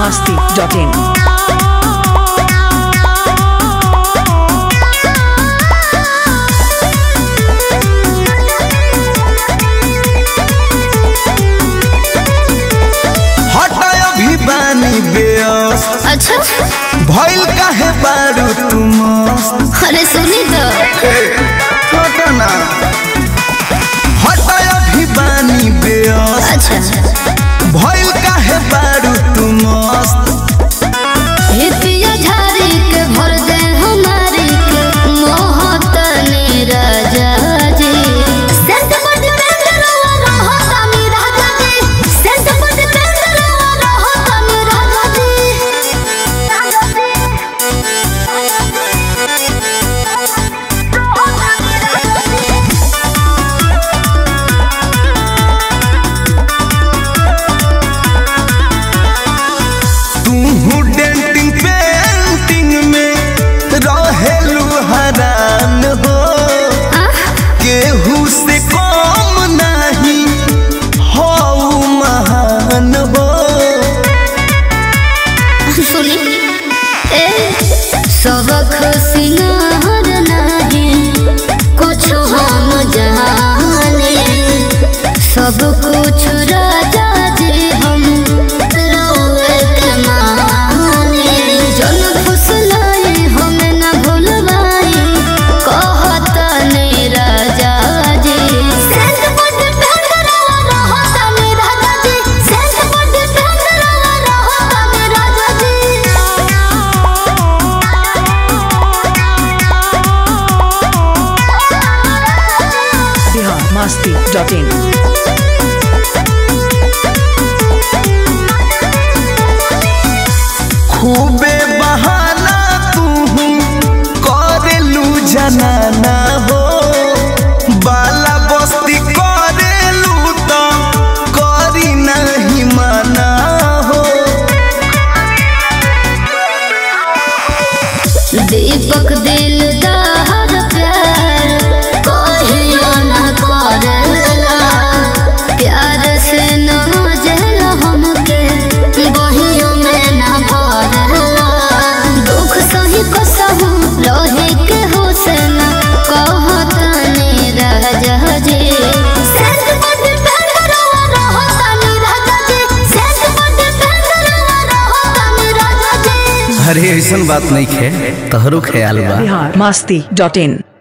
biharmasti.in। अच्छा भइल काहे बारू तुम? अरे सुनी तो ना हटाय भी बानी बेअस। अच्छा भइल काहे बारू तुम? हे पिया झारी के भर दे हमारी के मोहत ने राजा जी सेंट बड पेंदरवा रहत मी राजा जी सेंट बड पेंदरवा रहत मी राजा जी तू डेंटिंग पेंटिंग में रहेलू हरान हो। केहू से कम नहीं हो महान हो। सुनी ए सबक सिंगार नहीं कुछ हम जाने सब कुछ राजा जी हम रोए के माने जन फुसलाई हम न भूलवाई कहत ने राजा जी सेंट बड पेंदरवा रहत मी राजा जी सेंट बड पेंदरवा रहत मी राजा जी biharmasti.in। खूबे बहाना तू करेलू जनाना हो। बाला बस्ती करेलू तो करी नहीं माना हो। दीपक दिलदार प्यार कहियो न करेला प्यार से न जल हमके बहियो में न भरला दुख सही कसहु रहे के हुसन कहत ने राजा जी सेंट बड पेंदरवा रहत मी राजा जी सेंट बड पेंदरवा रहत मी राजा जी। अरे ऐसन बात नहीं है, तोहरो ख्याल बा। biharmasti.in।